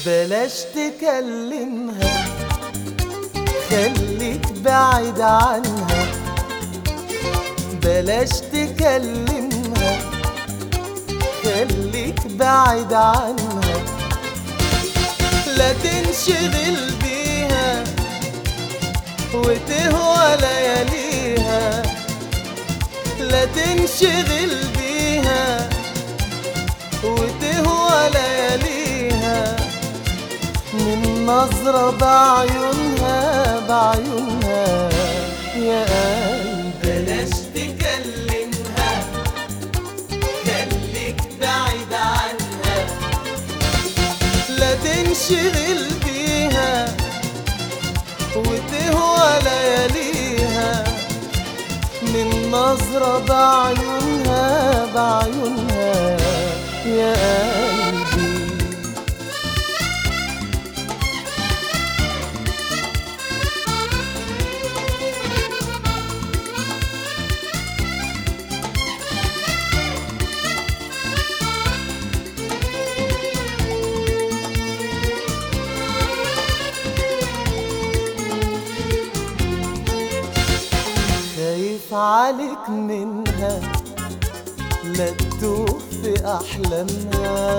بلاش تكلمها، خليك بعيد عنها. بلاش تكلمها، خليك بعيد عنها. لا تنشغل بيها وتهوى لياليها. لا تنشغل بيها وتهوى لياليها. من نظرة بعيونها بعيونها يا قلبي. بلاش تكلمها، خليك بعيد عنها. لا تنشغل بيها وتهوى لياليها. من نظرة بعيونها بعيونها يا قلبي. خايف عليك منها، لا تدوخ في أحلامها.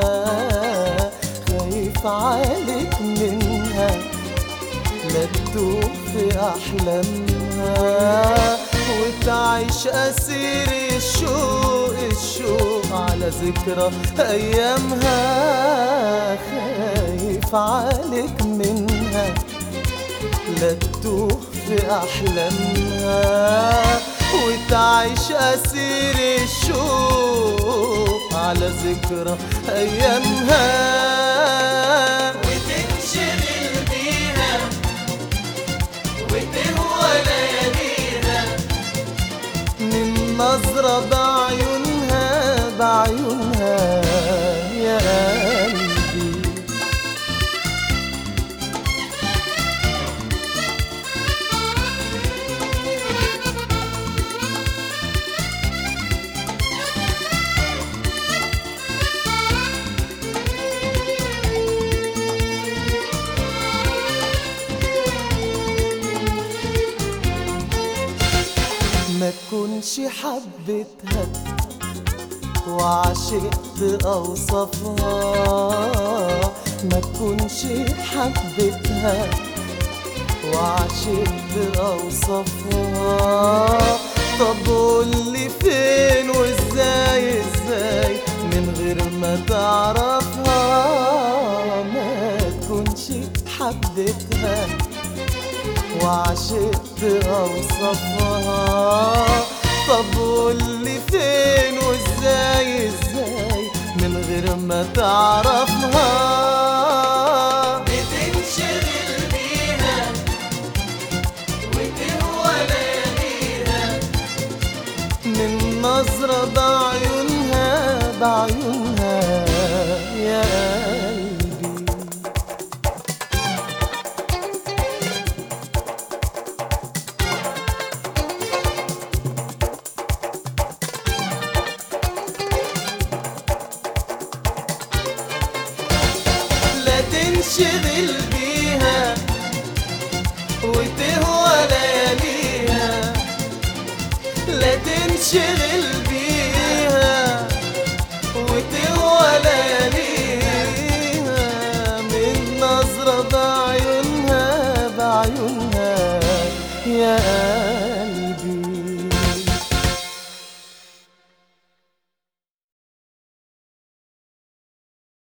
خايف عليك منها، لا تدوخ في أحلامها. وتعيش أسير الشوق الشوق على ذكرى أيامها. خايف عليك منها، لا تدوخ في أحلامها. وتعيش أسير الشوق على ذكرى أيامها. وتنشغل بيها وتهوى لياليها. من نظرة بعيونها بعيونها يا قلبي. ما تكونش حبيتها وعشقت أوصافها. ما تكونش حبيتها وعشقت أوصافها. طب قولي فين وازاي ازاي من غير ما تعرفها. ما تكونش حبيتها وعشقت أوصافها. طب قولي فين وازاي ازاي من غير ما تعرفها. بتنشغل بيها وتهوى لياليها. من نظرة بعيونها بعيونها يا قلبي. تنشغل بيها وتهوى لياليها. لا تنشغل بيها وتهوى لياليها. من نظرة بعيونها بعيونها يا